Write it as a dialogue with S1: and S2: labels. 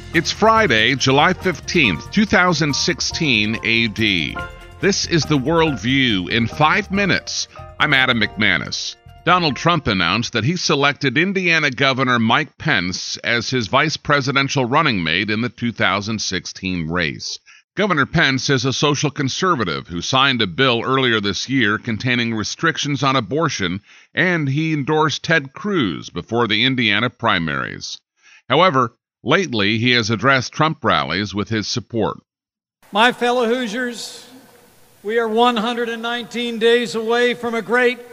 S1: It's Friday, July 15th, 2016 AD. This is the World View in 5 minutes. I'm Adam McManus. Donald Trump announced that he selected Indiana Governor Mike Pence as his vice presidential running mate in the 2016 race. Governor Pence is a social conservative who signed a bill earlier this year containing restrictions on abortion, and he endorsed Ted Cruz before the Indiana primaries. However, lately he has addressed Trump rallies with his support.
S2: My fellow Hoosiers, we are 119 days away from a great